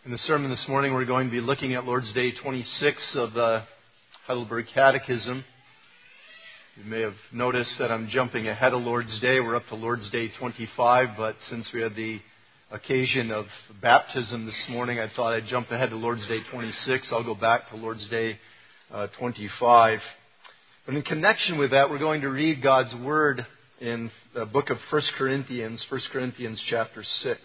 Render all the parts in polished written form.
In the sermon this morning, we're going to be looking at Lord's Day 26 of the Heidelberg Catechism. You may have noticed that I'm jumping ahead of Lord's Day. We're up to Lord's Day 25, but since we had the occasion of baptism this morning, I thought I'd jump ahead to Lord's Day 26. I'll go back to Lord's Day 25. But in connection with that, we're going to read God's Word in the book of 1 Corinthians chapter 6.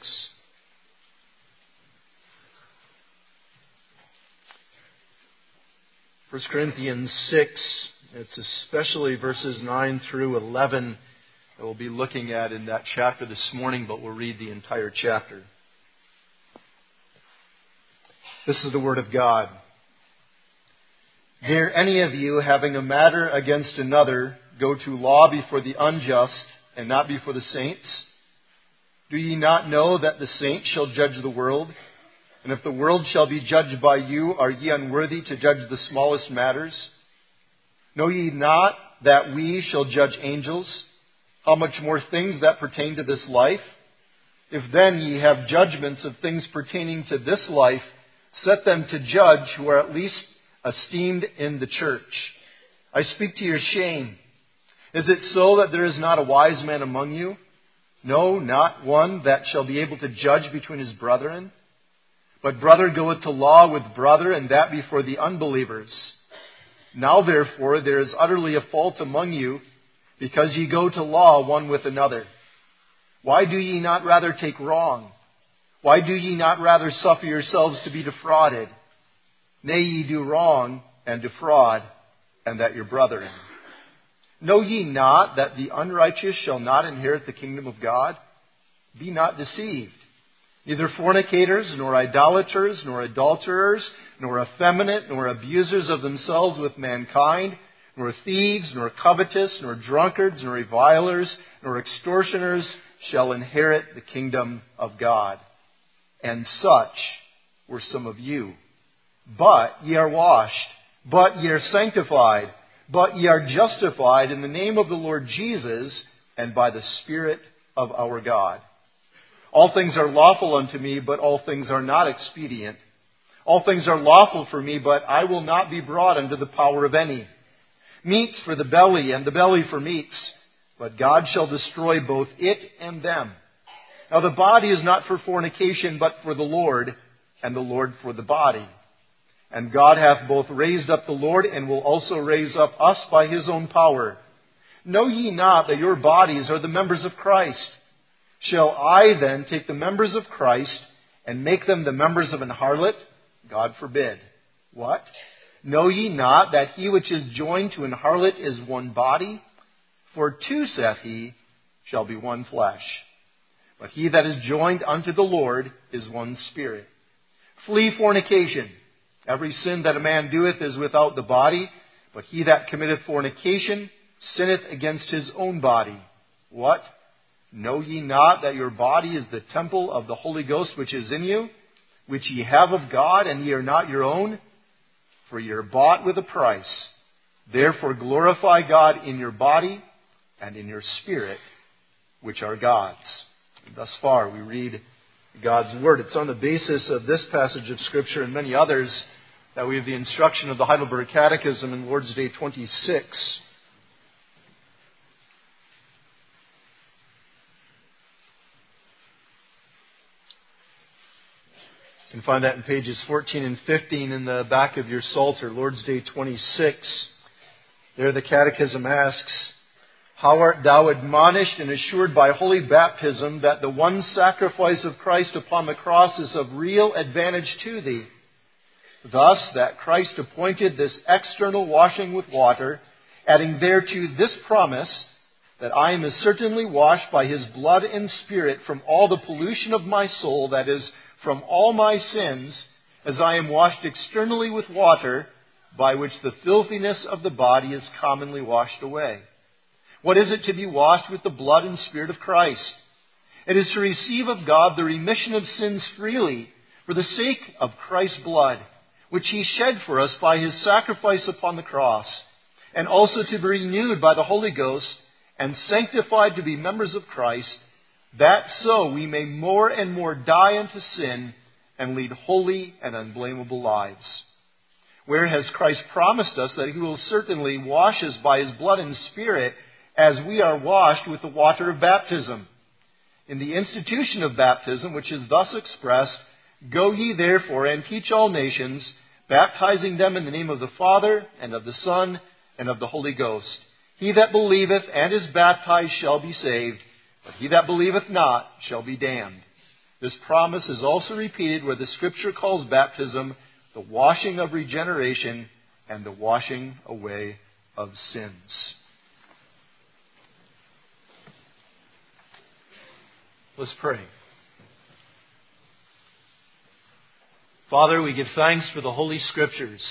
1 Corinthians 6, it's especially verses 9 through 11 that we'll be looking at in that chapter this morning, but we'll read the entire chapter. This is the Word of God. Dare any of you, having a matter against another, go to law before the unjust and not before the saints? Do ye not know that the saints shall judge the world? And if the world shall be judged by you, are ye unworthy to judge the smallest matters? Know ye not that we shall judge angels? How much more things that pertain to this life? If then ye have judgments of things pertaining to this life, set them to judge who are at least esteemed in the church. I speak to your shame. Is it so that there is not a wise man among you? No, not one that shall be able to judge between his brethren. But brother goeth to law with brother, and that before the unbelievers. Now therefore there is utterly a fault among you, because ye go to law one with another. Why do ye not rather take wrong? Why do ye not rather suffer yourselves to be defrauded? Nay, ye do wrong and defraud, and that your brethren. Know ye not that the unrighteous shall not inherit the kingdom of God? Be not deceived. Neither fornicators, nor idolaters, nor adulterers, nor effeminate, nor abusers of themselves with mankind, nor thieves, nor covetous, nor drunkards, nor revilers, nor extortioners shall inherit the kingdom of God. And such were some of you. But ye are washed, but ye are sanctified, but ye are justified in the name of the Lord Jesus and by the Spirit of our God. All things are lawful unto me, but all things are not expedient. All things are lawful for me, but I will not be brought under the power of any. Meats for the belly, and the belly for meats, but God shall destroy both it and them. Now the body is not for fornication, but for the Lord, and the Lord for the body. And God hath both raised up the Lord, and will also raise up us by his own power. Know ye not that your bodies are the members of Christ? Shall I then take the members of Christ and make them the members of an harlot? God forbid. What? Know ye not that he which is joined to an harlot is one body? For two, saith he, shall be one flesh. But he that is joined unto the Lord is one spirit. Flee fornication. Every sin that a man doeth is without the body, but he that committeth fornication sinneth against his own body. What? Know ye not that your body is the temple of the Holy Ghost which is in you, which ye have of God, and ye are not your own? For ye are bought with a price. Therefore glorify God in your body and in your spirit, which are God's. And thus far we read God's Word. It's on the basis of this passage of Scripture and many others that we have the instruction of the Heidelberg Catechism in Lord's Day 26. You can find that in pages 14 and 15 in the back of your Psalter, Lord's Day 26. There the Catechism asks, How art thou admonished and assured by holy baptism that the one sacrifice of Christ upon the cross is of real advantage to thee? Thus, that Christ appointed this external washing with water, adding thereto this promise, that I am as certainly washed by his blood and spirit from all the pollution of my soul, that is, from all my sins, as I am washed externally with water, by which the filthiness of the body is commonly washed away. What is it to be washed with the blood and spirit of Christ? It is to receive of God the remission of sins freely, for the sake of Christ's blood, which he shed for us by his sacrifice upon the cross, and also to be renewed by the Holy Ghost, and sanctified to be members of Christ, that so we may more and more die unto sin and lead holy and unblameable lives. Where has Christ promised us that He will certainly wash us by His blood and Spirit as we are washed with the water of baptism? In the institution of baptism, which is thus expressed, "Go ye therefore and teach all nations, baptizing them in the name of the Father, and of the Son, and of the Holy Ghost. He that believeth and is baptized shall be saved, but he that believeth not shall be damned." This promise is also repeated where the Scripture calls baptism the washing of regeneration and the washing away of sins. Let's pray. Father, we give thanks for the Holy Scriptures,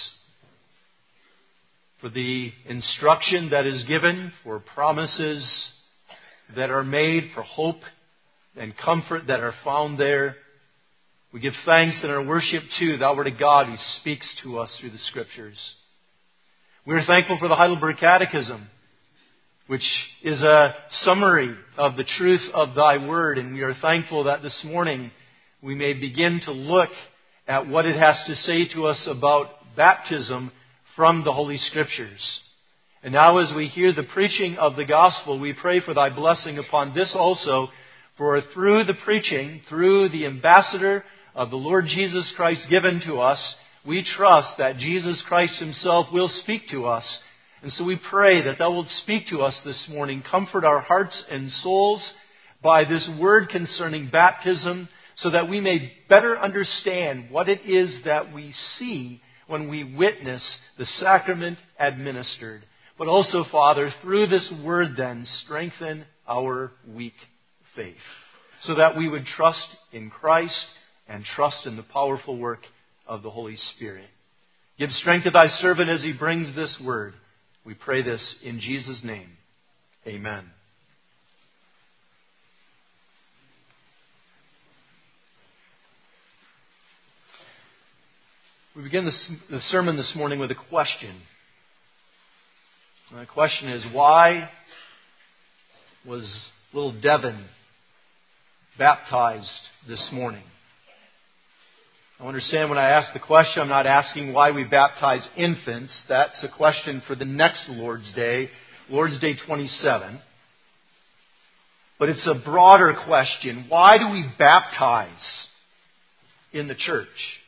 for the instruction that is given, for promises that are made, for hope and comfort that are found there. We give thanks in our worship to Thou Word of God who speaks to us through the Scriptures. We are thankful for the Heidelberg Catechism, which is a summary of the truth of Thy Word. And we are thankful that this morning we may begin to look at what it has to say to us about baptism from the Holy Scriptures. And now as we hear the preaching of the gospel, we pray for Thy blessing upon this also, for through the preaching, through the ambassador of the Lord Jesus Christ given to us, we trust that Jesus Christ Himself will speak to us. And so we pray that Thou wilt speak to us this morning, comfort our hearts and souls by this word concerning baptism, so that we may better understand what it is that we see when we witness the sacrament administered. But also, Father, through this word then, strengthen our weak faith, so that we would trust in Christ and trust in the powerful work of the Holy Spirit. Give strength to Thy servant as he brings this word. We pray this in Jesus' name. Amen. We begin the sermon this morning with a question. And the question is, why was little Devin baptized this morning? I understand when I ask the question, I'm not asking why we baptize infants. That's a question for the next Lord's Day 27. But it's a broader question. Why do we baptize in the church?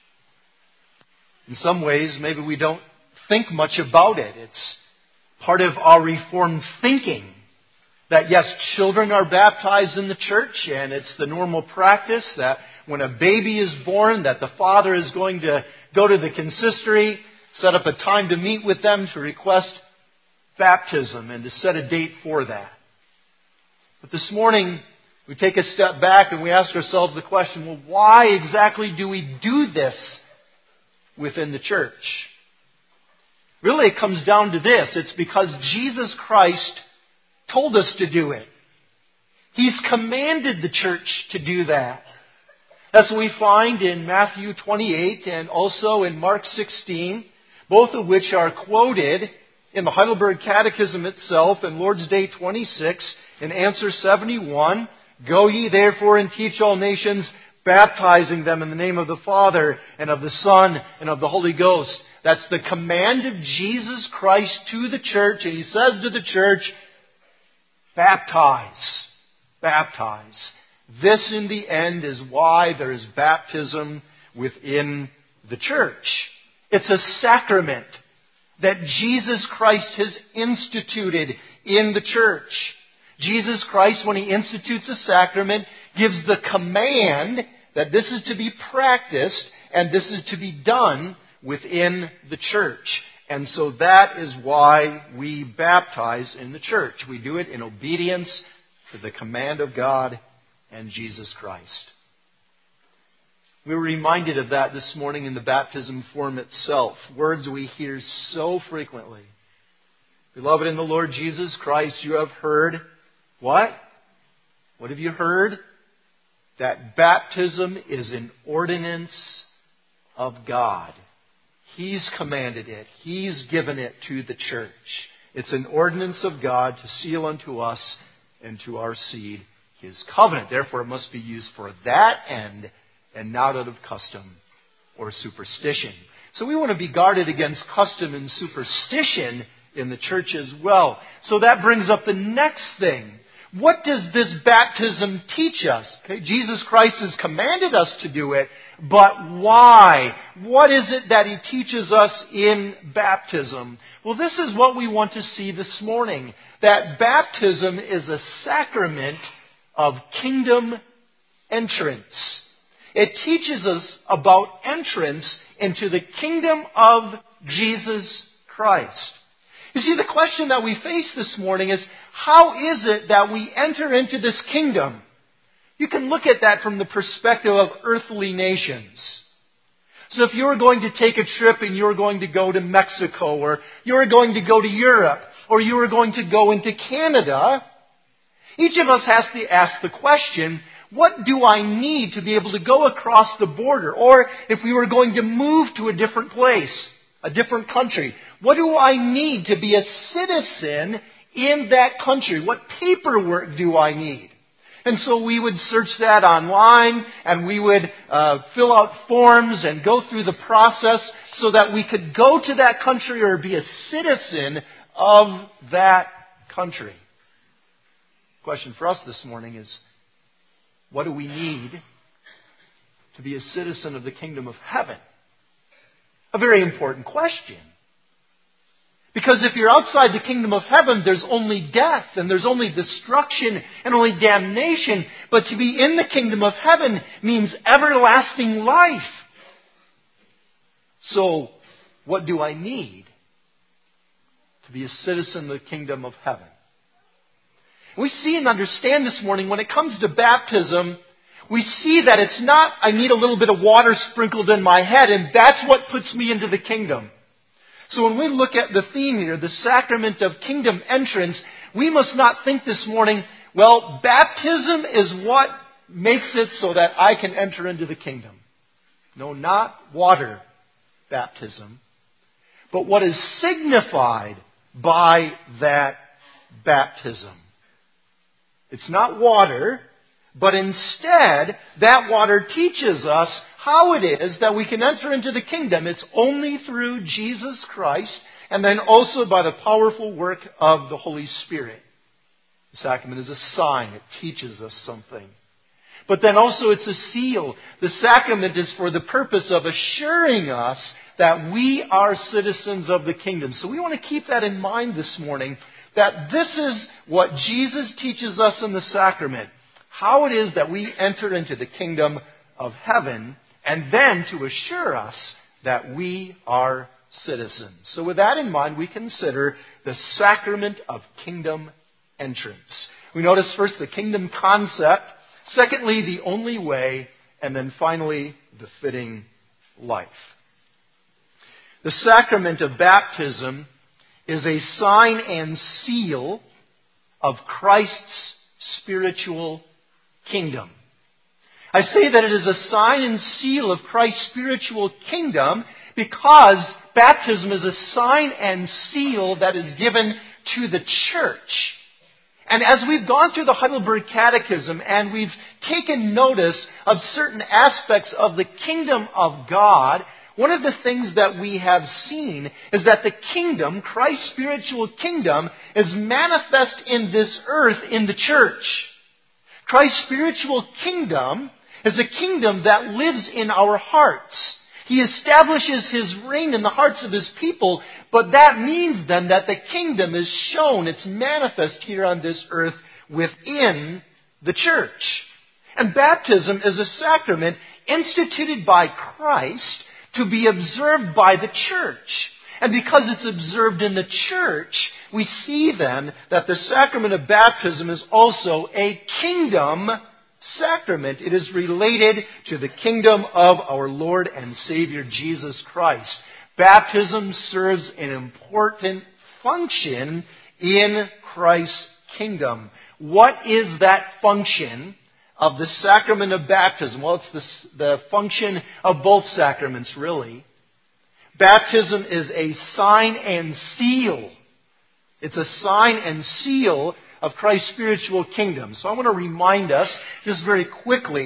In some ways, maybe we don't think much about it. It's part of our Reformed thinking that, yes, children are baptized in the church, and it's the normal practice that when a baby is born, that the father is going to go to the consistory, set up a time to meet with them to request baptism and to set a date for that. But this morning, we take a step back and we ask ourselves the question, well, why exactly do we do this within the church? Really, it comes down to this. It's because Jesus Christ told us to do it. He's commanded the church to do that. That's what we find in Matthew 28 and also in Mark 16, both of which are quoted in the Heidelberg Catechism itself in Lord's Day 26 in answer 71. "Go ye therefore and teach all nations, baptizing them in the name of the Father and of the Son and of the Holy Ghost." That's the command of Jesus Christ to the church. And He says to the church, baptize. Baptize. This, in the end, is why there is baptism within the church. It's a sacrament that Jesus Christ has instituted in the church. Jesus Christ, when He institutes a sacrament, gives the command that this is to be practiced and this is to be done within the church. And so that is why we baptize in the church. We do it in obedience to the command of God and Jesus Christ. We were reminded of that this morning in the baptism form itself. Words we hear so frequently. Beloved in the Lord Jesus Christ, you have heard what? What have you heard? That baptism is an ordinance of God. He's commanded it. He's given it to the church. It's an ordinance of God to seal unto us and to our seed His covenant. Therefore, it must be used for that end and not out of custom or superstition. So we want to be guarded against custom and superstition in the church as well. So that brings up the next thing. What does this baptism teach us? Okay, Jesus Christ has commanded us to do it, but why? What is it that He teaches us in baptism? Well, this is what we want to see this morning. That baptism is a sacrament of kingdom entrance. It teaches us about entrance into the kingdom of Jesus Christ. You see, the question that we face this morning is, how is it that we enter into this kingdom? You can look at that from the perspective of earthly nations. So if you're going to take a trip and you're going to go to Mexico, or you're going to go to Europe, or you are going to go into Canada, each of us has to ask the question, what do I need to be able to go across the border? Or if we were going to move to a different place, a different country, what do I need to be a citizen in that country? What paperwork do I need? And so we would search that online, and we would fill out forms and go through the process so that we could go to that country or be a citizen of that country. The question for us this morning is, what do we need to be a citizen of the kingdom of heaven? A very important question. Because if you're outside the kingdom of heaven, there's only death and there's only destruction and only damnation. But to be in the kingdom of heaven means everlasting life. So, what do I need to be a citizen of the kingdom of heaven? We see and understand this morning, when it comes to baptism, we see that it's not, I need a little bit of water sprinkled in my head and that's what puts me into the kingdom. So when we look at the theme here, the sacrament of kingdom entrance, we must not think this morning, well, baptism is what makes it so that I can enter into the kingdom. No, not water baptism, but what is signified by that baptism. It's not water, but instead, that water teaches us how it is that we can enter into the kingdom. It's only through Jesus Christ, and then also by the powerful work of the Holy Spirit. The sacrament is a sign. It teaches us something. But then also it's a seal. The sacrament is for the purpose of assuring us that we are citizens of the kingdom. So we want to keep that in mind this morning, that this is what Jesus teaches us in the sacrament. How it is that we enter into the kingdom of heaven, and then to assure us that we are citizens. So with that in mind, we consider the sacrament of kingdom entrance. We notice first the kingdom concept, secondly the only way, and then finally the fitting life. The sacrament of baptism is a sign and seal of Christ's spiritual kingdom. I say that it is a sign and seal of Christ's spiritual kingdom because baptism is a sign and seal that is given to the church. And as we've gone through the Heidelberg Catechism and we've taken notice of certain aspects of the kingdom of God, one of the things that we have seen is that the kingdom, Christ's spiritual kingdom, is manifest in this earth in the church. Christ's spiritual kingdom is a kingdom that lives in our hearts. He establishes His reign in the hearts of His people, but that means then that the kingdom is shown, it's manifest here on this earth within the church. And baptism is a sacrament instituted by Christ to be observed by the church. And because it's observed in the church, we see then that the sacrament of baptism is also a kingdom sacrament. It is related to the kingdom of our Lord and Savior Jesus Christ. Baptism serves an important function in Christ's kingdom. What is that function of the sacrament of baptism? Well, it's the function of both sacraments, really. Baptism is a sign and seal. It's a sign and seal of Christ's spiritual kingdom. So I want to remind us, just very quickly,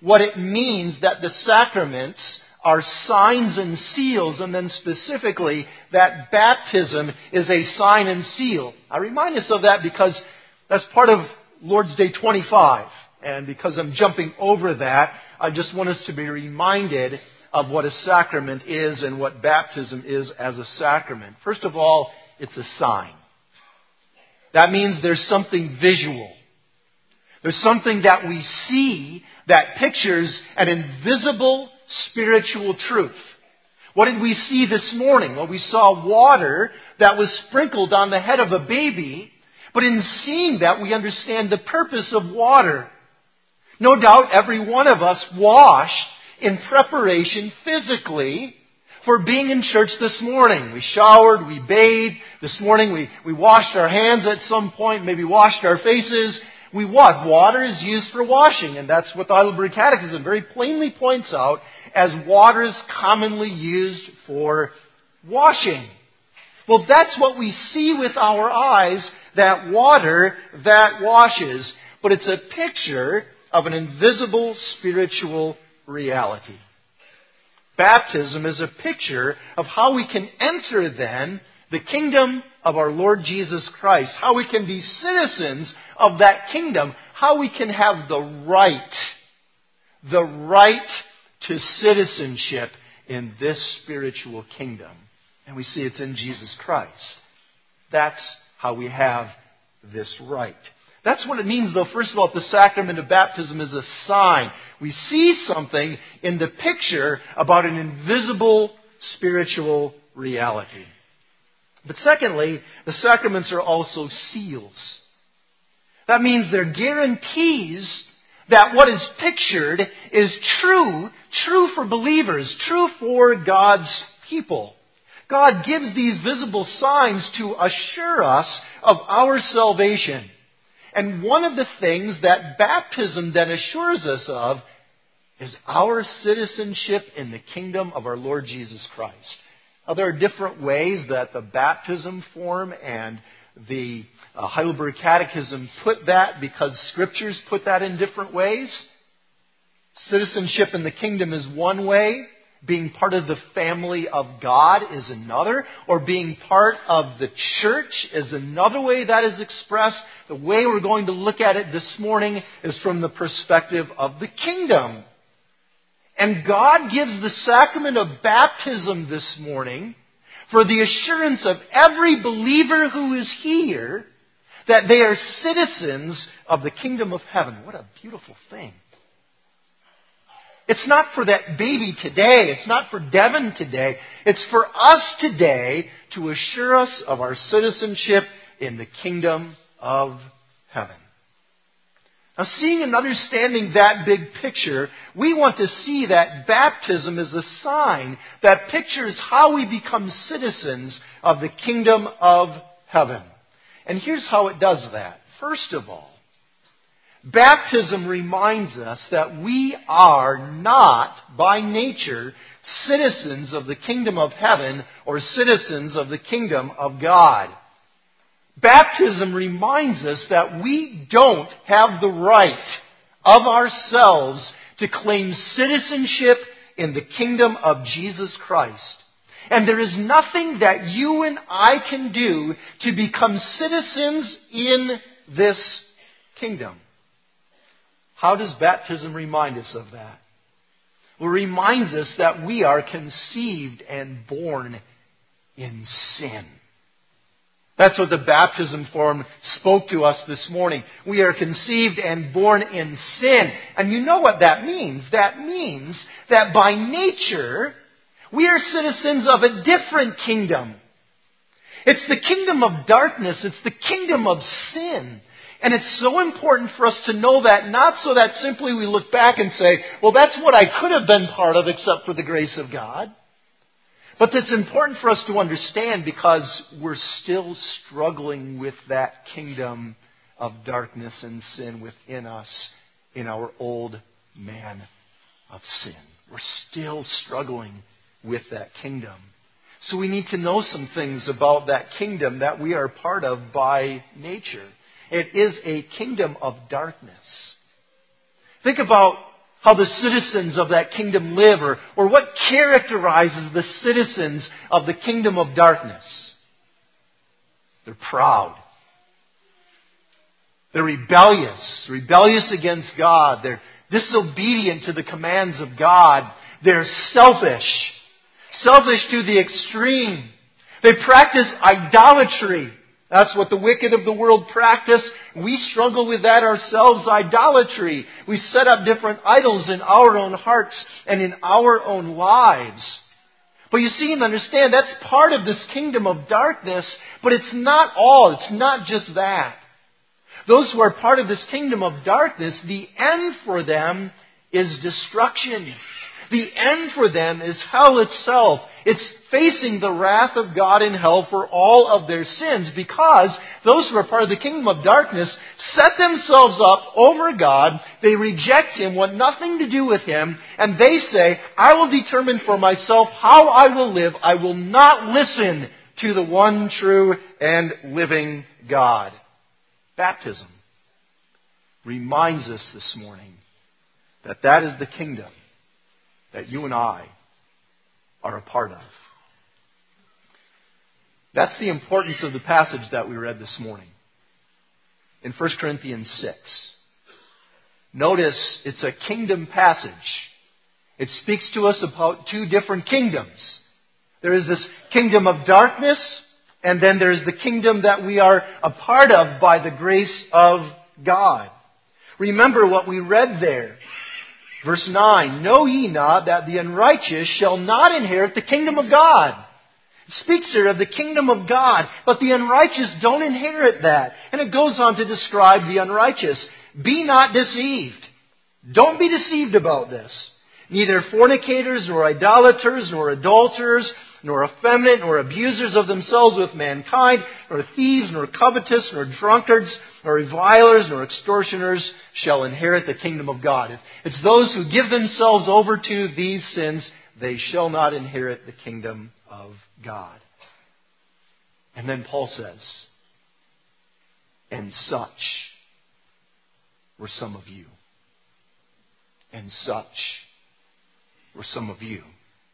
what it means that the sacraments are signs and seals, and then specifically that baptism is a sign and seal. I remind us of that because that's part of Lord's Day 25. And because I'm jumping over that, I just want us to be reminded of what a sacrament is and what baptism is as a sacrament. First of all, it's a sign. That means there's something visual. There's something that we see that pictures an invisible spiritual truth. What did we see this morning? Well, we saw water that was sprinkled on the head of a baby, but in seeing that, we understand the purpose of water. No doubt every one of us washed in preparation physically for being in church this morning. We showered, we bathed. This morning we washed our hands at some point, maybe washed our faces. We what? Water is used for washing, and that's what the Heidelberg Catechism very plainly points out as water is commonly used for washing. Well, that's what we see with our eyes, that water that washes. But it's a picture of an invisible spiritual reality. Baptism is a picture of how we can enter then the kingdom of our Lord Jesus Christ, how we can be citizens of that kingdom, how we can have the right to citizenship in this spiritual kingdom. And we see it's in Jesus Christ. That's how we have this right. That's what it means, though. First of all, the sacrament of baptism is a sign. We see something in the picture about an invisible spiritual reality. But secondly, the sacraments are also seals. That means they're guarantees that what is pictured is true for believers, true for God's people. God gives these visible signs to assure us of our salvation. And one of the things that baptism then assures us of is our citizenship in the kingdom of our Lord Jesus Christ. Now, there are different ways that the baptism form and the Heidelberg Catechism put that, because Scriptures put that in different ways. Citizenship in the kingdom is one way. Being part of the family of God is another. Or being part of the church is another way that is expressed. The way we're going to look at it this morning is from the perspective of the kingdom. And God gives the sacrament of baptism this morning for the assurance of every believer who is here that they are citizens of the kingdom of heaven. What a beautiful thing. It's not for that baby today. It's not for Devin today. It's for us today to assure us of our citizenship in the kingdom of heaven. Now, seeing and understanding that big picture, we want to see that baptism is a sign that pictures how we become citizens of the kingdom of heaven. And here's how it does that. First of all, baptism reminds us that we are not, by nature, citizens of the kingdom of heaven or citizens of the kingdom of God. Baptism reminds us that we don't have the right of ourselves to claim citizenship in the kingdom of Jesus Christ. And there is nothing that you and I can do to become citizens in this kingdom. How does baptism remind us of that? Well, it reminds us that we are conceived and born in sin. That's what the baptism form spoke to us this morning. We are conceived and born in sin. And you know what that means? That means that by nature, we are citizens of a different kingdom. It's the kingdom of darkness. It's the kingdom of sin. And it's so important for us to know that, not so that simply we look back and say, well, that's what I could have been part of except for the grace of God. But it's important for us to understand because we're still struggling with that kingdom of darkness and sin within us in our old man of sin. We're still struggling with that kingdom. So we need to know some things about that kingdom that we are part of by nature. It is a kingdom of darkness. Think about how the citizens of that kingdom live, or what characterizes the citizens of the kingdom of darkness. They're proud. They're rebellious against God. They're disobedient to the commands of God. They're selfish to the extreme. They practice idolatry. That's what the wicked of the world practice. We struggle with that ourselves, idolatry. We set up different idols in our own hearts and in our own lives. But you see and understand, that's part of this kingdom of darkness, but it's not all. It's not just that. Those who are part of this kingdom of darkness, the end for them is destruction. The end for them is hell itself. It's facing the wrath of God in hell for all of their sins, because those who are part of the kingdom of darkness set themselves up over God. They reject Him, want nothing to do with Him, and they say, I will determine for myself how I will live. I will not listen to the one true and living God. Baptism reminds us this morning that that is the kingdom that you and I are a part of. That's the importance of the passage that we read this morning in 1 Corinthians 6. Notice it's a kingdom passage. It speaks to us about two different kingdoms. There is this kingdom of darkness, and then there's the kingdom that we are a part of by the grace of God. Remember what we read there. Verse 9, know ye not that the unrighteous shall not inherit the kingdom of God? It speaks here of the kingdom of God, but the unrighteous don't inherit that. And it goes on to describe the unrighteous. Be not deceived. Don't be deceived about this. Neither fornicators, nor idolaters, nor adulterers, nor effeminate, nor abusers of themselves with mankind, nor thieves, nor covetous, nor drunkards, nor revilers, nor extortioners shall inherit the kingdom of God. It's those who give themselves over to these sins, they shall not inherit the kingdom of God. And then Paul says, and such were some of you. And such were some of you.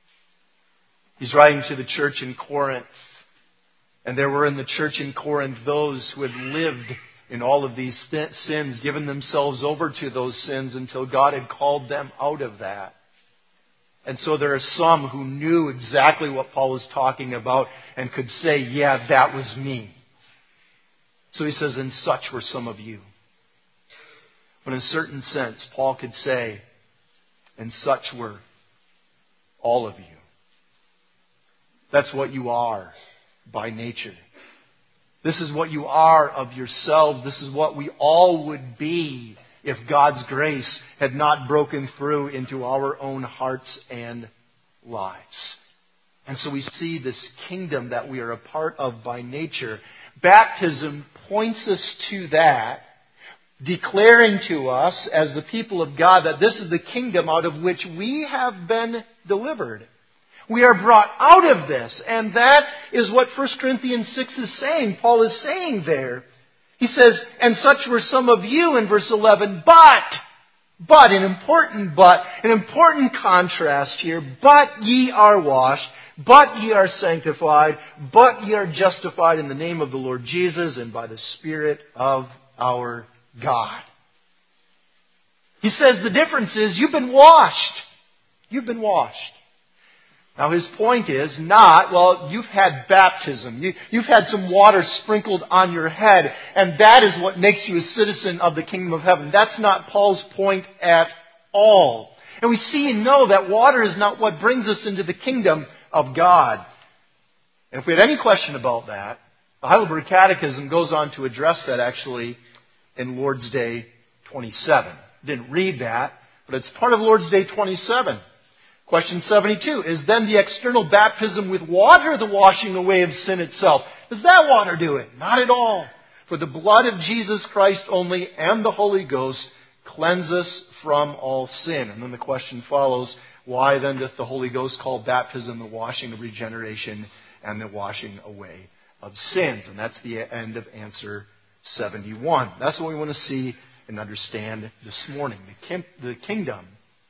He's writing to the church in Corinth. And there were in the church in Corinth those who had lived in all of these sins, given themselves over to those sins until God had called them out of that. And so there are some who knew exactly what Paul was talking about and could say, yeah, that was me. So he says, and such were some of you. But in a certain sense, Paul could say, and such were all of you. That's what you are by nature. This is what you are of yourselves. This is what we all would be if God's grace had not broken through into our own hearts and lives. And so we see this kingdom that we are a part of by nature. Baptism points us to that, declaring to us as the people of God that this is the kingdom out of which we have been delivered. We are brought out of this, and that is what 1 Corinthians 6 is saying. Paul is saying there. He says, and such were some of you in verse 11, but, an important contrast here, but ye are washed, but ye are sanctified, but ye are justified in the name of the Lord Jesus and by the Spirit of our God. He says the difference is you've been washed. You've been washed. Now his point is not, well, you've had baptism. You've had some water sprinkled on your head, and that is what makes you a citizen of the kingdom of heaven. That's not Paul's point at all. And we see and know that water is not what brings us into the kingdom of God. And if we had any question about that, the Heidelberg Catechism goes on to address that actually in Lord's Day 27. Didn't read that, but it's part of Lord's Day 27. Question 72, is then the external baptism with water the washing away of sin itself? Does that water do it? Not at all. For the blood of Jesus Christ only and the Holy Ghost cleanse us from all sin. And then the question follows, why then doth the Holy Ghost call baptism the washing of regeneration and the washing away of sins? And that's the end of answer 71. That's what we want to see and understand this morning. The kingdom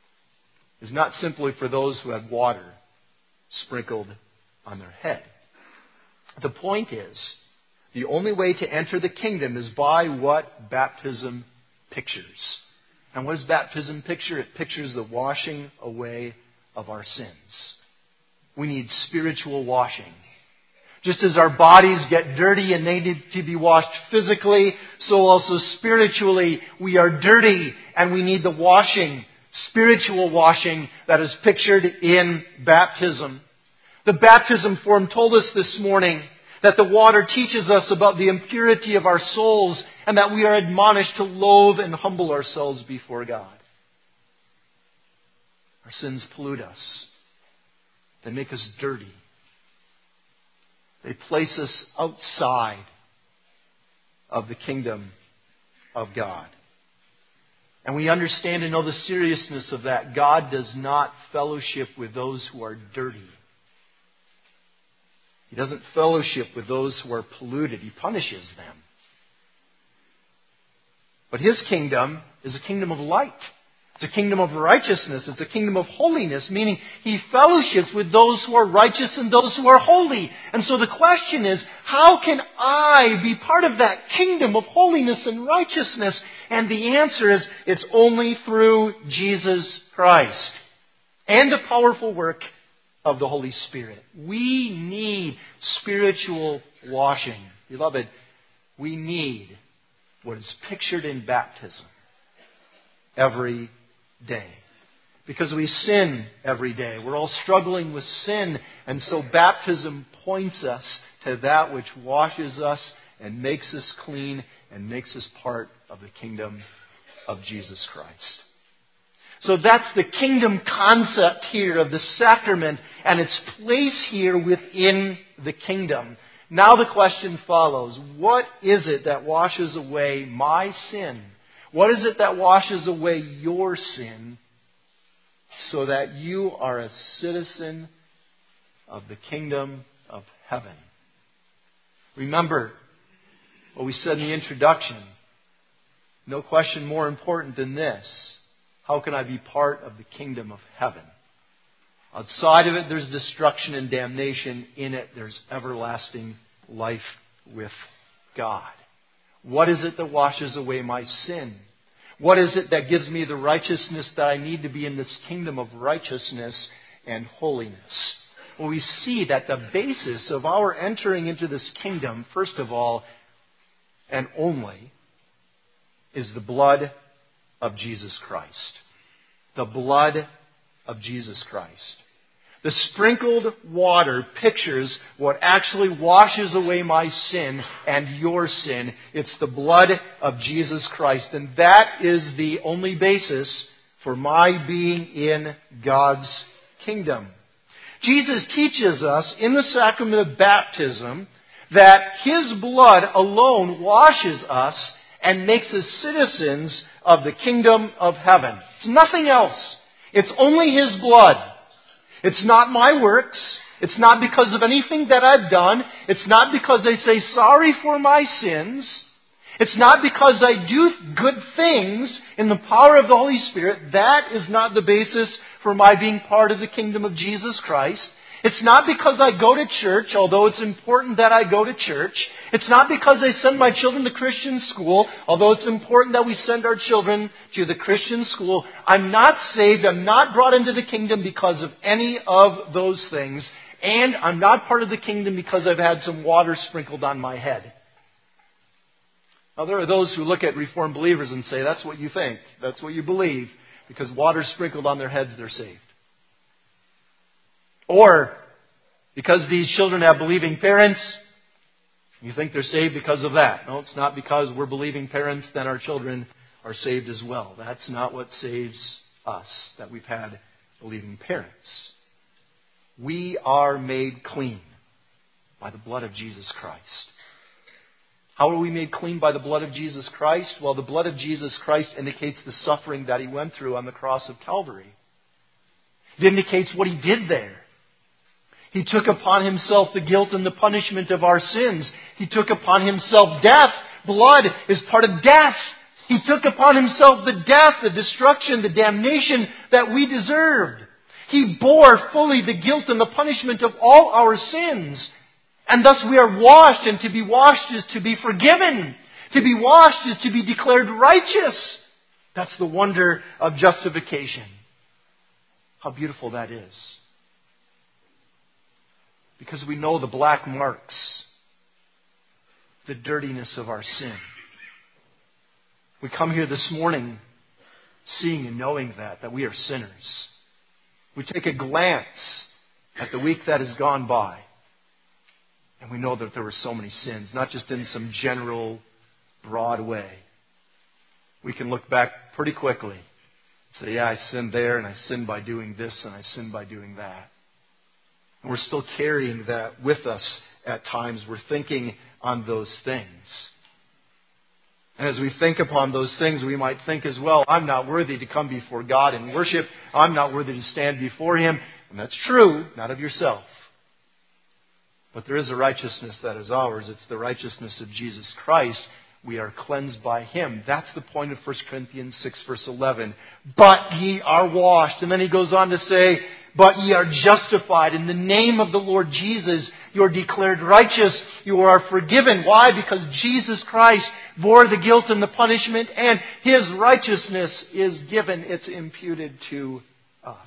is not simply for those who have water sprinkled on their head. The point is, the only way to enter the kingdom is by what baptism pictures. And what does baptism picture? It pictures the washing away of our sins. We need spiritual washing. Just as our bodies get dirty and they need to be washed physically, so also spiritually we are dirty and we need the washing, spiritual washing that is pictured in baptism. The baptism form told us this morning that the water teaches us about the impurity of our souls and that we are admonished to loathe and humble ourselves before God. Our sins pollute us. They make us dirty. They place us outside of the kingdom of God. And we understand and know the seriousness of that. God does not fellowship with those who are dirty. He doesn't fellowship with those who are polluted. He punishes them. But His kingdom is a kingdom of light. It's a kingdom of righteousness. It's a kingdom of holiness, meaning He fellowships with those who are righteous and those who are holy. And so the question is, how can I be part of that kingdom of holiness and righteousness? And the answer is, it's only through Jesus Christ and the powerful work of the Holy Spirit. We need spiritual washing. Beloved, we need what is pictured in baptism every day. Because we sin every day. We're all struggling with sin. And so baptism points us to that which washes us and makes us clean and makes us part of the kingdom of Jesus Christ. So that's the kingdom concept here of the sacrament and its place here within the kingdom. Now the question follows, what is it that washes away my sin? What is it that washes away your sin so that you are a citizen of the kingdom of heaven? Remember what we said in the introduction. No question more important than this. How can I be part of the kingdom of heaven? Outside of it, there's destruction and damnation. In it, there's everlasting life with God. What is it that washes away my sin? What is it that gives me the righteousness that I need to be in this kingdom of righteousness and holiness? Well, we see that the basis of our entering into this kingdom, first of all, and only, is the blood of Jesus Christ. The blood of Jesus Christ. The sprinkled water pictures what actually washes away my sin and your sin. It's the blood of Jesus Christ. And that is the only basis for my being in God's kingdom. Jesus teaches us in the sacrament of baptism that His blood alone washes us and makes us citizens of the kingdom of heaven. It's nothing else. It's only His blood. It's not my works. It's not because of anything that I've done. It's not because I say sorry for my sins. It's not because I do good things in the power of the Holy Spirit. That is not the basis for my being part of the kingdom of Jesus Christ. It's not because I go to church, although it's important that I go to church. It's not because I send my children to Christian school, although it's important that we send our children to the Christian school. I'm not saved. I'm not brought into the kingdom because of any of those things. And I'm not part of the kingdom because I've had some water sprinkled on my head. Now, there are those who look at Reformed believers and say, that's what you think. That's what you believe. Because water sprinkled on their heads, they're saved. Or, because these children have believing parents, you think they're saved because of that. No, it's not because we're believing parents, then our children are saved as well. That's not what saves us, that we've had believing parents. We are made clean by the blood of Jesus Christ. How are we made clean by the blood of Jesus Christ? Well, the blood of Jesus Christ indicates the suffering that He went through on the cross of Calvary. It indicates what He did there. He took upon Himself the guilt and the punishment of our sins. He took upon Himself death. Blood is part of death. He took upon Himself the death, the destruction, the damnation that we deserved. He bore fully the guilt and the punishment of all our sins. And thus we are washed, and to be washed is to be forgiven. To be washed is to be declared righteous. That's the wonder of justification. How beautiful that is. Because we know the black marks, the dirtiness of our sin. We come here this morning seeing and knowing that we are sinners. We take a glance at the week that has gone by, and we know that there were so many sins, not just in some general, broad way. We can look back pretty quickly and say, yeah, I sinned there, and I sinned by doing this, and I sinned by doing that. And we're still carrying that with us at times. We're thinking on those things. And as we think upon those things, we might think as well, I'm not worthy to come before God and worship. I'm not worthy to stand before Him. And that's true, not of yourself. But there is a righteousness that is ours. It's the righteousness of Jesus Christ. We are cleansed by Him. That's the point of 1 Corinthians 6, verse 11. But ye are washed. And then he goes on to say, but ye are justified in the name of the Lord Jesus. You are declared righteous. You are forgiven. Why? Because Jesus Christ bore the guilt and the punishment, and His righteousness is given. It's imputed to us.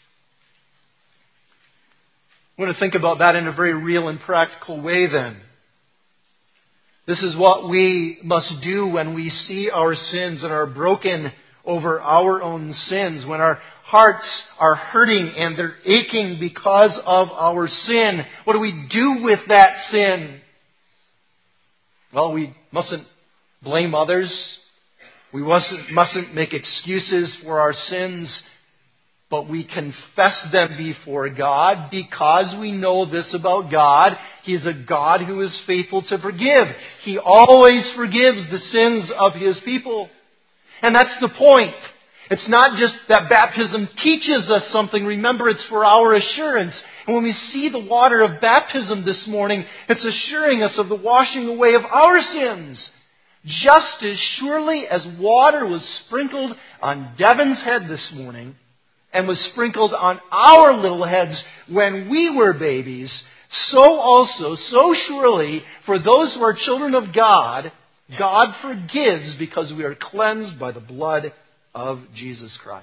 We're going to think about that in a very real and practical way then. This is what we must do when we see our sins and are broken over our own sins, when our hearts are hurting and they're aching because of our sin. What do we do with that sin? Well, we mustn't blame others. We mustn't make excuses for our sins. But we confess them before God because we know this about God. He is a God who is faithful to forgive. He always forgives the sins of His people. And that's the point. It's not just that baptism teaches us something. Remember, it's for our assurance. And when we see the water of baptism this morning, it's assuring us of the washing away of our sins. Just as surely as water was sprinkled on Devin's head this morning, and was sprinkled on our little heads when we were babies, so also, so surely, for those who are children of God, God forgives because we are cleansed by the blood of Jesus Christ.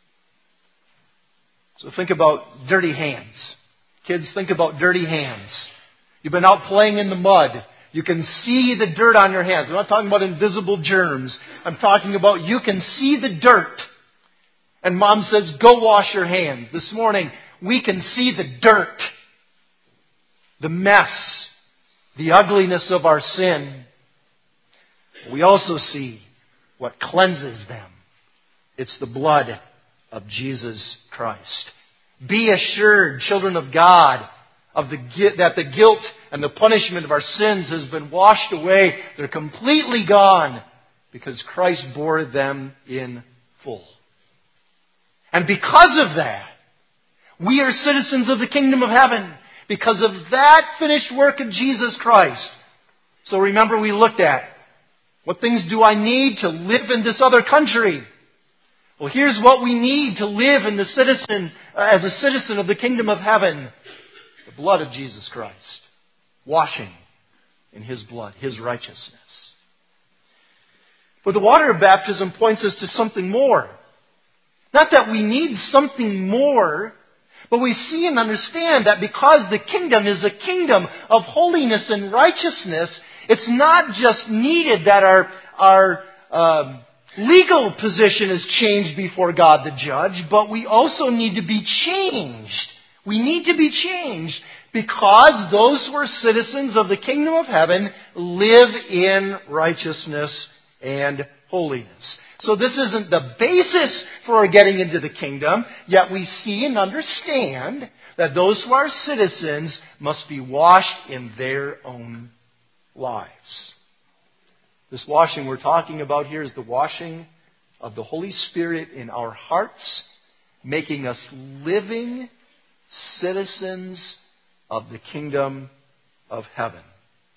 So think about dirty hands. Kids, think about dirty hands. You've been out playing in the mud. You can see the dirt on your hands. I'm not talking about invisible germs. I'm talking about you can see the dirt. And Mom says, go wash your hands. This morning, we can see the dirt, the mess, the ugliness of our sin. We also see what cleanses them. It's the blood of Jesus Christ. Be assured, children of God, that the guilt and the punishment of our sins has been washed away. They're completely gone because Christ bore them in full. And because of that, we are citizens of the kingdom of heaven. Because of that finished work of Jesus Christ. So remember, we looked at what things do I need to live in this other country? Well, here's what we need to live as a citizen of the kingdom of heaven. The blood of Jesus Christ. Washing in His blood, His righteousness. But the water of baptism points us to something more. Not that we need something more, but we see and understand that because the kingdom is a kingdom of holiness and righteousness, it's not just needed that our legal position is changed before God the judge, but we also need to be changed. We need to be changed because those who are citizens of the kingdom of heaven live in righteousness and holiness. So this isn't the basis for our getting into the kingdom, yet we see and understand that those who are citizens must be washed in their own lives. This washing we're talking about here is the washing of the Holy Spirit in our hearts, making us living citizens of the kingdom of heaven.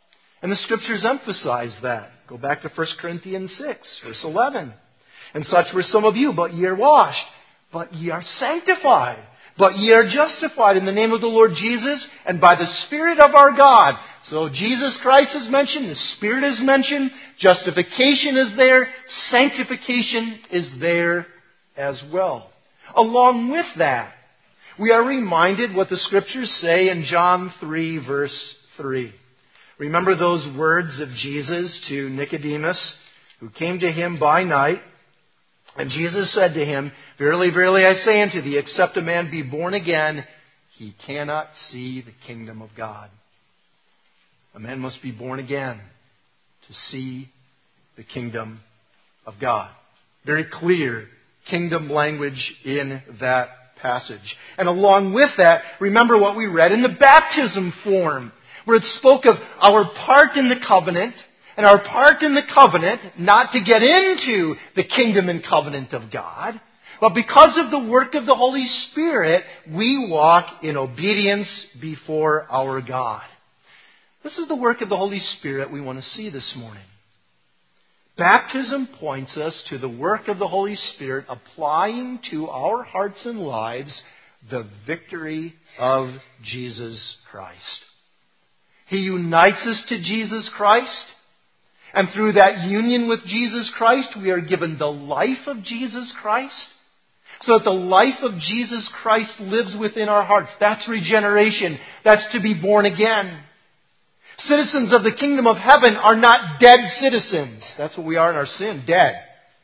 And the Scriptures emphasize that. Go back to 1 Corinthians 6, verse 11. And such were some of you, but ye are washed, but ye are sanctified, but ye are justified in the name of the Lord Jesus and by the Spirit of our God. So Jesus Christ is mentioned, the Spirit is mentioned, justification is there, sanctification is there as well. Along with that, we are reminded what the Scriptures say in John 3, verse 3. Remember those words of Jesus to Nicodemus, who came to him by night. And Jesus said to him, Verily, verily, I say unto thee, except a man be born again, he cannot see the kingdom of God. A man must be born again to see the kingdom of God. Very clear kingdom language in that passage. And along with that, remember what we read in the baptism form, where it spoke of our part in the covenant, and our part in the covenant, not to get into the kingdom and covenant of God, but because of the work of the Holy Spirit, we walk in obedience before our God. This is the work of the Holy Spirit we want to see this morning. Baptism points us to the work of the Holy Spirit applying to our hearts and lives the victory of Jesus Christ. He unites us to Jesus Christ. And through that union with Jesus Christ, we are given the life of Jesus Christ. So that the life of Jesus Christ lives within our hearts. That's regeneration. That's to be born again. Citizens of the kingdom of heaven are not dead citizens. That's what we are in our sin, dead.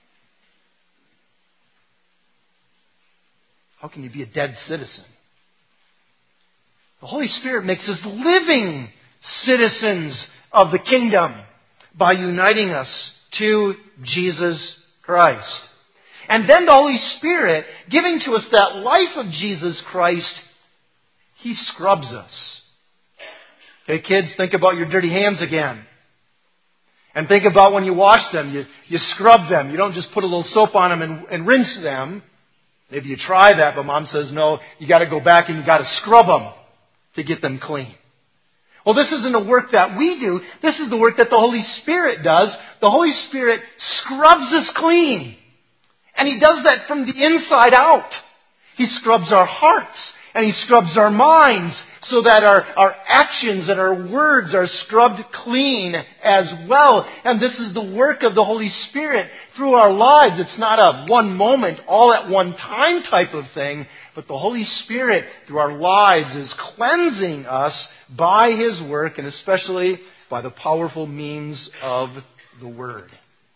How can you be a dead citizen? The Holy Spirit makes us living citizens of the kingdom by uniting us to Jesus Christ. And then the Holy Spirit, giving to us that life of Jesus Christ, He scrubs us. Okay, kids, think about your dirty hands again. And think about when you wash them, you scrub them. You don't just put a little soap on them and rinse them. Maybe you try that, but Mom says, no, you got to go back and you got to scrub them to get them clean. Well, this isn't a work that we do. This is the work that the Holy Spirit does. The Holy Spirit scrubs us clean. And He does that from the inside out. He scrubs our hearts and He scrubs our minds so that our actions and our words are scrubbed clean as well. And this is the work of the Holy Spirit through our lives. It's not a one moment, all at one time type of thing. But the Holy Spirit, through our lives, is cleansing us by His work, and especially by the powerful means of the Word.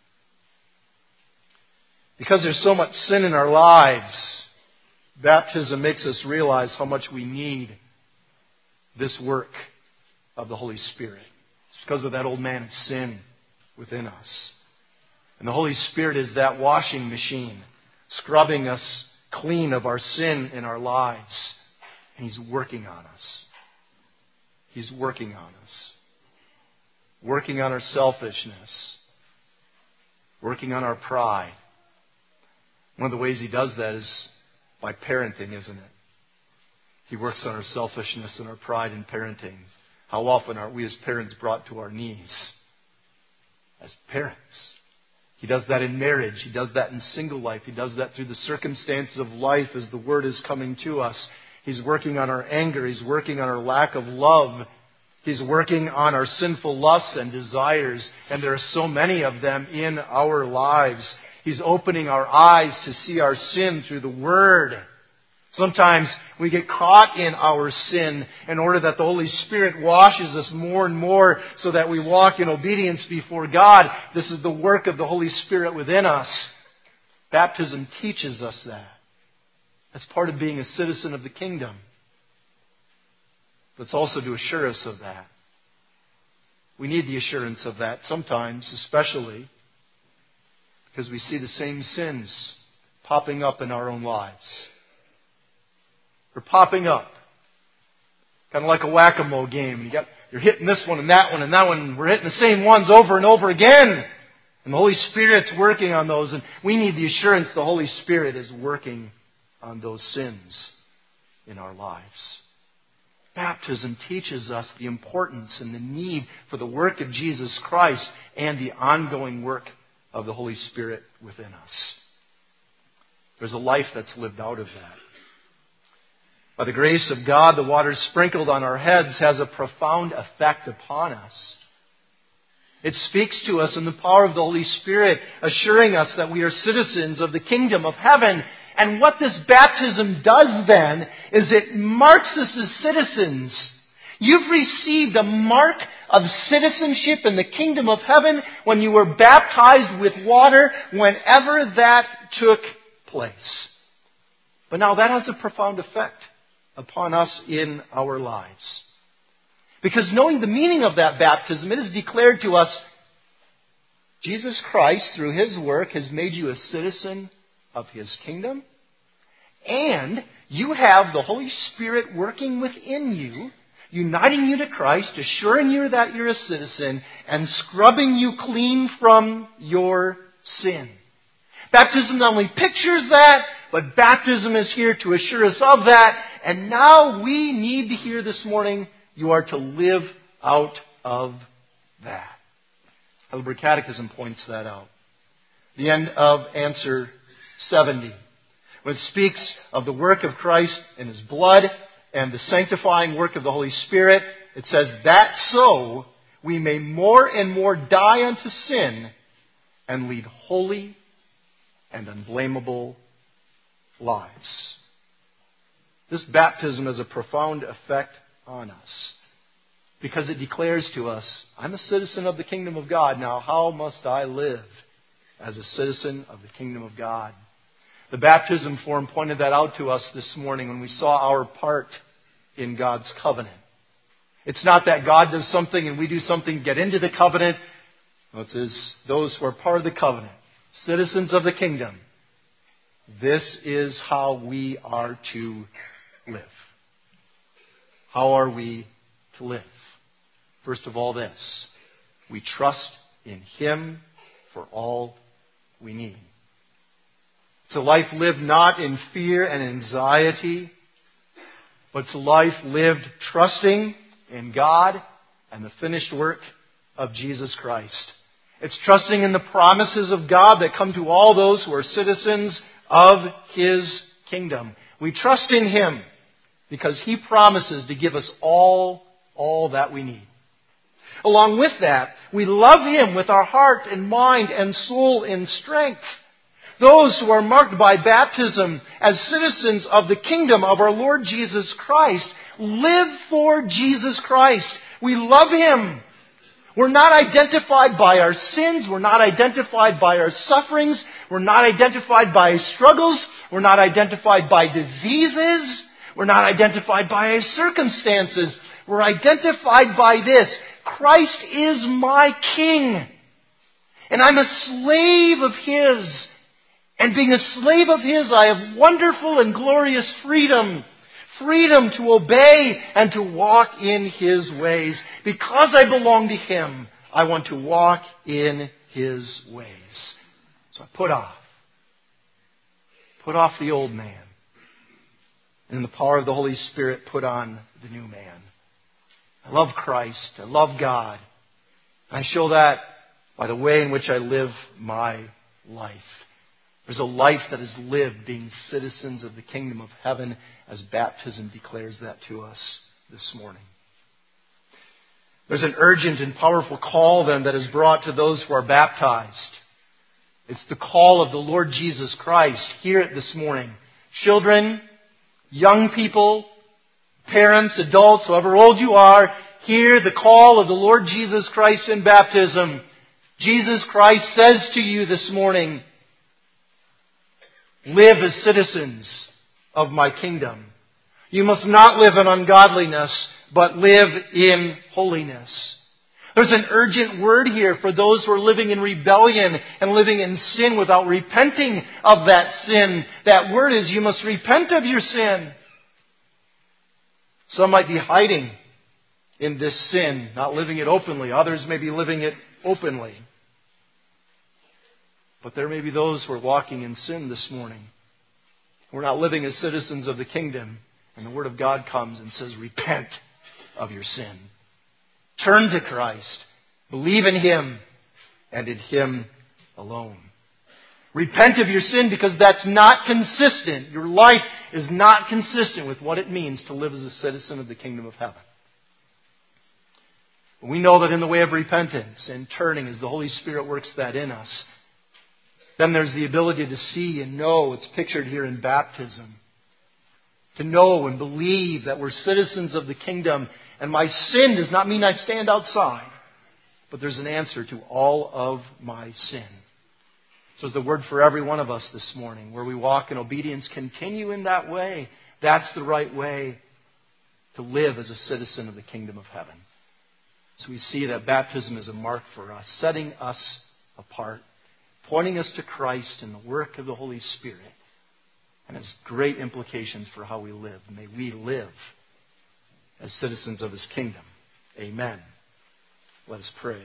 Because there's so much sin in our lives, baptism makes us realize how much we need this work of the Holy Spirit. It's because of that old man of sin within us. And the Holy Spirit is that washing machine, scrubbing us clean of our sin in our lives. And He's working on us. He's working on us. Working on our selfishness. Working on our pride. One of the ways He does that is by parenting, isn't it? He works on our selfishness and our pride in parenting. How often are we as parents brought to our knees? As parents. He does that in marriage. He does that in single life. He does that through the circumstances of life as the Word is coming to us. He's working on our anger. He's working on our lack of love. He's working on our sinful lusts and desires. And there are so many of them in our lives. He's opening our eyes to see our sin through the Word. Sometimes we get caught in our sin in order that the Holy Spirit washes us more and more so that we walk in obedience before God. This is the work of the Holy Spirit within us. Baptism teaches us that. That's part of being a citizen of the kingdom. But it's also to assure us of that. We need the assurance of that sometimes, especially because we see the same sins popping up in our own lives. They're popping up. Kind of like a whack-a-mole game. You're hitting this one and that one and that one. And we're hitting the same ones over and over again. And the Holy Spirit's working on those. And we need the assurance the Holy Spirit is working on those sins in our lives. Baptism teaches us the importance and the need for the work of Jesus Christ and the ongoing work of the Holy Spirit within us. There's a life that's lived out of that. By the grace of God, the water sprinkled on our heads has a profound effect upon us. It speaks to us in the power of the Holy Spirit, assuring us that we are citizens of the kingdom of heaven. And what this baptism does then is it marks us as citizens. You've received a mark of citizenship in the kingdom of heaven when you were baptized with water, whenever that took place. But now that has a profound effect upon us in our lives. Because knowing the meaning of that baptism, it is declared to us, Jesus Christ, through His work, has made you a citizen of His kingdom. And you have the Holy Spirit working within you, uniting you to Christ, assuring you that you're a citizen, and scrubbing you clean from your sin. Baptism not only pictures that, but baptism is here to assure us of that. And now we need to hear this morning, you are to live out of that. Heidelberg Catechism points that out. The end of answer 70. When it speaks of the work of Christ in His blood and the sanctifying work of the Holy Spirit, it says, that so we may more and more die unto sin and lead holy and unblameable lives. This baptism has a profound effect on us because it declares to us, I'm a citizen of the kingdom of God. Now, how must I live as a citizen of the kingdom of God? The baptism form pointed that out to us this morning when we saw our part in God's covenant. It's not that God does something and we do something to get into the covenant. No, it says those who are part of the covenant, citizens of the kingdom. This is how we are to live. How are we to live? First of all, this. We trust in Him for all we need. It's a life lived not in fear and anxiety, but it's a life lived trusting in God and the finished work of Jesus Christ. It's trusting in the promises of God that come to all those who are citizens of His kingdom. We trust in Him because He promises to give us all that we need. Along with that, we love Him with our heart and mind and soul and strength. Those who are marked by baptism as citizens of the kingdom of our Lord Jesus Christ live for Jesus Christ. We love Him. We're not identified by our sins. We're not identified by our sufferings. We're not identified by struggles. We're not identified by diseases. We're not identified by our circumstances. We're identified by this. Christ is my King. And I'm a slave of His. And being a slave of His, I have wonderful and glorious freedom. Freedom to obey and to walk in His ways. Because I belong to Him, I want to walk in His ways. So I put off the old man. And in the power of the Holy Spirit, put on the new man. I love Christ. I love God. I show that by the way in which I live my life. There's a life that is lived being citizens of the kingdom of heaven, as baptism declares that to us this morning. There's an urgent and powerful call then that is brought to those who are baptized. It's the call of the Lord Jesus Christ. Hear it this morning. Children, young people, parents, adults, however old you are, hear the call of the Lord Jesus Christ in baptism. Jesus Christ says to you this morning, live as citizens of my kingdom. You must not live in ungodliness, but live in holiness. There's an urgent word here for those who are living in rebellion and living in sin without repenting of that sin. That word is you must repent of your sin. Some might be hiding in this sin, not living it openly. Others may be living it openly. But there may be those who are walking in sin this morning. We're not living as citizens of the kingdom. And the Word of God comes and says, repent of your sin. Turn to Christ. Believe in Him and in Him alone. Repent of your sin because that's not consistent. Your life is not consistent with what it means to live as a citizen of the kingdom of heaven. We know that in the way of repentance and turning, as the Holy Spirit works that in us, then there's the ability to see and know. It's pictured here in baptism. To know and believe that we're citizens of the kingdom. And my sin does not mean I stand outside. But there's an answer to all of my sin. So it's the word for every one of us this morning. Where we walk in obedience, continue in that way. That's the right way to live as a citizen of the kingdom of heaven. So we see that baptism is a mark for us, setting us apart, pointing us to Christ and the work of the Holy Spirit. And has great implications for how we live. May we live as citizens of His kingdom. Amen. Let us pray.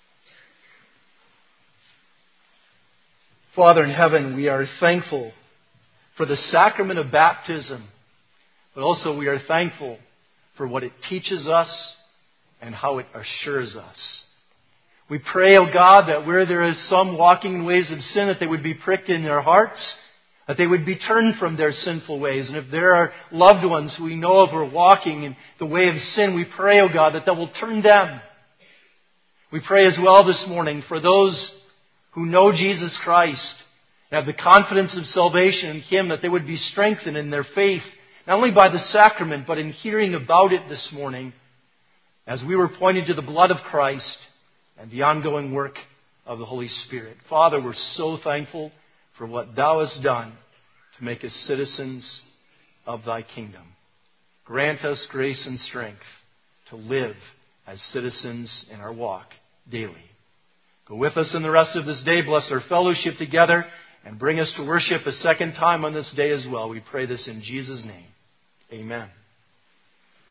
Father in heaven, we are thankful for the sacrament of baptism, but also we are thankful for what it teaches us and how it assures us. We pray, O God, that where there is some walking in ways of sin, that they would be pricked in their hearts, that they would be turned from their sinful ways. And if there are loved ones who we know of who are walking in the way of sin, we pray, O God, that will turn them. We pray as well this morning for those who know Jesus Christ and have the confidence of salvation in Him, that they would be strengthened in their faith, not only by the sacrament, but in hearing about it this morning, as we were pointed to the blood of Christ and the ongoing work of the Holy Spirit. Father, we're so thankful for what Thou hast done to make us citizens of Thy kingdom. Grant us grace and strength to live as citizens in our walk daily. Go with us in the rest of this day. Bless our fellowship together and bring us to worship a second time on this day as well. We pray this in Jesus' name. Amen.